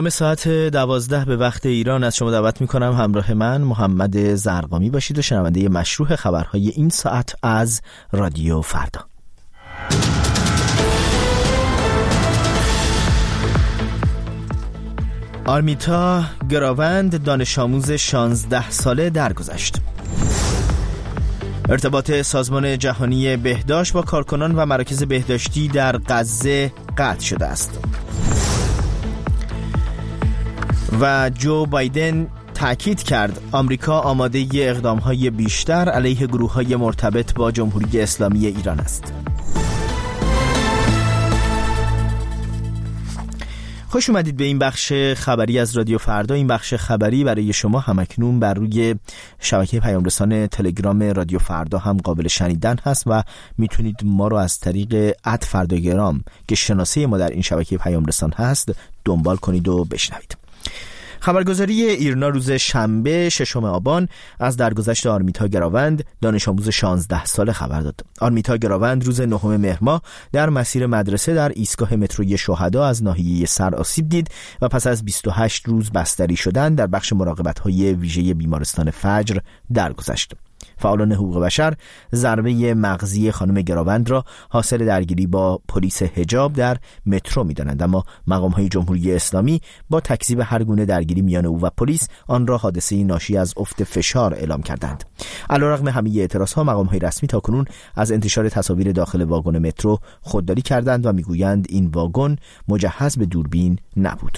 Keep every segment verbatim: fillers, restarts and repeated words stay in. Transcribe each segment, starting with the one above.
به ساعت دوازده به وقت ایران از شما دعوت میکنم همراه من محمد زرقامی باشید و شنونده مشروع خبرهای این ساعت از رادیو فردا. آرمیتا گراوند دانش آموز شانزده ساله درگذشت. ارتباط سازمان جهانی بهداشت با کارکنان و مراکز بهداشتی در غزه قطع شده است. و جو بایدن تأکید کرد آمریکا آماده اقدام‌های بیشتر علیه گروه‌های مرتبط با جمهوری اسلامی ایران است. خوش اومدید به این بخش خبری از رادیو فردا. این بخش خبری برای شما همکنون بر روی شبکه پیام رسان تلگرام رادیو فردا هم قابل شنیدن هست و میتونید ما رو از طریق ات فرداگرام که شناسه ما در این شبکه پیام رسان هست دنبال کنید و بشنوید. خبرگزاری ایرنا روز شنبه ششم آبان از درگذشت آرمیتا گراوند دانش آموز شانزده ساله خبر داد. آرمیتا گراوند روز نهم مهر ماه در مسیر مدرسه در ایستگاه متروی شهدا از ناحیه سر آسیب دید و پس از بیست و هشت روز بستری شدن در بخش مراقبت‌های ویژه بیمارستان فجر درگذشت. فعالان حقوق بشر ضربه مغزی خانم گراوند را حاصل درگیری با پلیس حجاب در مترو می‌دانند، اما مقام‌های جمهوری اسلامی با تکذیب هر گونه درگیری میان او و پلیس آن را حادثه‌ای ناشی از افت فشار اعلام کردند. علیرغم همه اعتراض‌ها مقام‌های رسمی تاکنون از انتشار تصاویر داخل واگن مترو خودداری کردند و می‌گویند این واگن مجهز به دوربین نبود.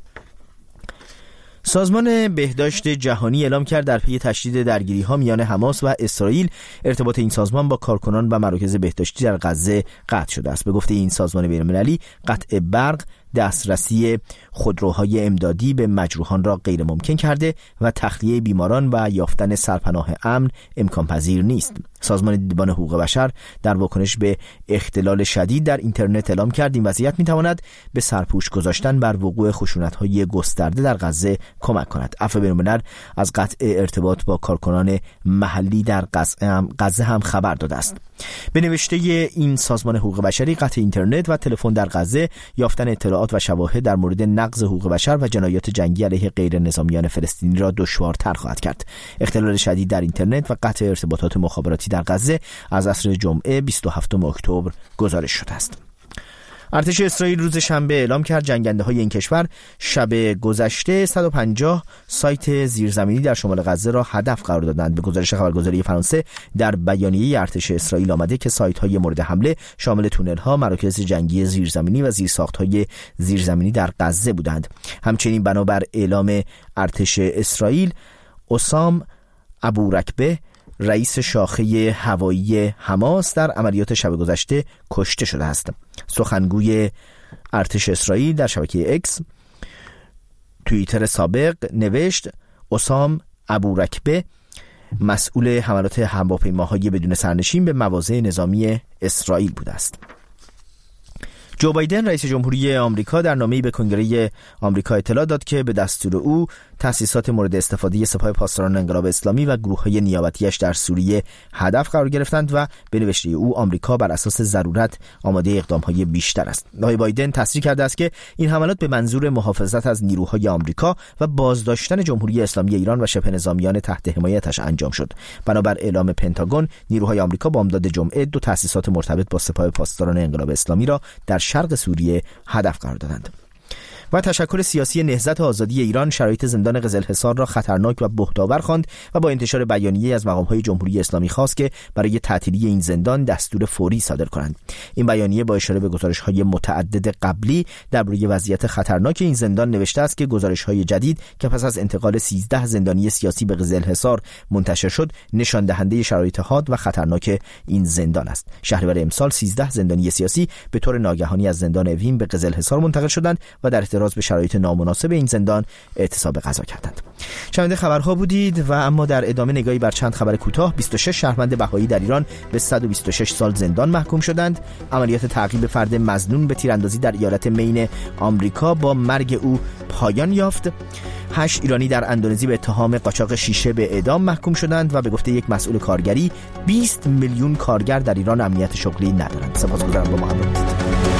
سازمان بهداشت جهانی اعلام کرد در پی تشدید درگیری‌ها میان حماس و اسرائیل ارتباط این سازمان با کارکنان و مراکز بهداشتی در غزه قطع شده است. به گفته این سازمان بین‌المللی قطع برق دسترسی خودروهای امدادی به مجروحان را غیر ممکن کرده و تخلیه بیماران و یافتن سرپناه امن امکان پذیر نیست. سازمان دیدبان حقوق بشر در واکنش به اختلال شدید در اینترنت اعلام کرد این وضعیت میتواند به سرپوش گذاشتن بر وقوع خشونت‌های گسترده در غزه کمک کند. عفو بین‌الملل از قطع ارتباط با کارکنان محلی در غزه هم, غزه هم خبر داده است. به نوشته این سازمان حقوق بشری قطع اینترنت و تلفن در غزه یافتن اطلاعات و شواهد در مورد نقض حقوق بشر و جنایات جنگی علیه غیر نظامیان فلسطینی را دشوارتر خواهد کرد. اختلال شدید در اینترنت و قطع ارتباطات مخابراتی در غزه از عصر جمعه بیست و هفتم اکتبر گزارش شده است. ارتش اسرائیل روز شنبه اعلام کرد جنگنده‌های این کشور شب گذشته صد و پنجاه سایت زیرزمینی در شمال غزه را هدف قرار دادند. به گزارش خبرگزاری فرانسه در بیانیه ارتش اسرائیل آمده که سایت‌های مورد حمله شامل تونل‌ها، مراکز جنگی زیرزمینی و زیرساخت‌های زیرزمینی در غزه بودند. همچنین بنابر اعلام ارتش اسرائیل اسام ابورکبه رئیس شاخه هوایی حماس در عملیات شب گذشته کشته شده است. سخنگوی ارتش اسرائیل در شبکه اکس توییتر سابق نوشت اسام ابورکبه مسئول حملات هواپیماهای بدون سرنشین به مواضع نظامی اسرائیل بوده است. جو بایدن رئیس جمهوری آمریکا در نامه‌ای به کنگره آمریکا اطلاع داد که به دستور او تأسیسات مورد استفاده سپاه پاسداران انقلاب اسلامی و گروه‌های نیابتی‌اش در سوریه هدف قرار گرفتند و به نوشته او آمریکا بر اساس ضرورت آماده اقدام‌های بیشتر است. آقای بایدن تصریح کرده است که این حملات به منظور محافظت از نیروهای آمریکا و بازداشتن جمهوری اسلامی ایران و شبه نظامیان تحت حمایتش انجام شد. بنابر اعلام پنتاگون نیروهای آمریکا با امداد جمعه دو تأسیسات مرتبط با سپاه پاسداران انقلاب اسلامی را در شرق سوریه هدف قرار دادند. و تشکل سیاسی نهضت آزادی ایران شرایط زندان قزلحصار را خطرناک و بهت‌آور خواند و با انتشار بیانیه از مقام‌های جمهوری اسلامی خواست که برای تعطیلی این زندان دستور فوری صادر کنند. این بیانیه با اشاره به گزارش‌های متعدد قبلی درباره وضعیت خطرناک این زندان نوشته است که گزارش‌های جدید که پس از انتقال سیزده زندانی سیاسی به قزلحصار منتشر شد نشان دهنده شرایط حاد و خطرناک این زندان است. شهریور امسال سیزده زندانی سیاسی به طور ناگهانی از زندان اوین به قزلحصار منتقل شدند و در اعتراض به شرایط نامناسب این زندان اعتصاب غذا کردند. شنونده خبرها بودید و اما در ادامه نگاهی بر چند خبر کوتاه. بیست و شش شهروند بهایی در ایران به صد و بیست و شش سال زندان محکوم شدند. عملیات تعقیب فرد مظنون به تیراندازی در ایالت مین آمریکا با مرگ او پایان یافت. هشت ایرانی در اندونزی به اتهام قاچاق شیشه به اعدام محکوم شدند و به گفته یک مسئول کارگری بیست میلیون کارگر در ایران امنیت شغلی ندارند. سپاسگزارم با ما همراه بودید.